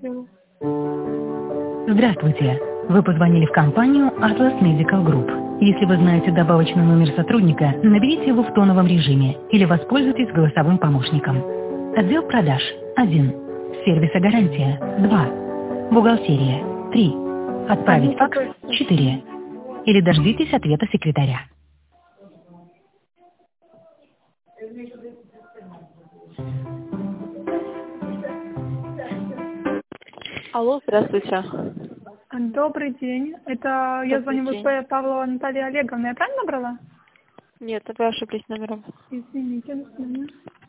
сделал. Здравствуйте. Вы позвонили в компанию Atlas Medical Group. Если вы знаете добавочный номер сотрудника, наберите его в тоновом режиме или воспользуйтесь голосовым помощником. Отдел продаж – 1. Сервиса гарантия – 2. Бухгалтерия – 3. Отправить факс – 4. Или дождитесь ответа секретаря. Алло, здравствуйте. Добрый день. Это я звоню ВП Павлова Наталья Олеговна. Я правильно набрала? Нет, вы ошиблись номером. Извините, до свидания.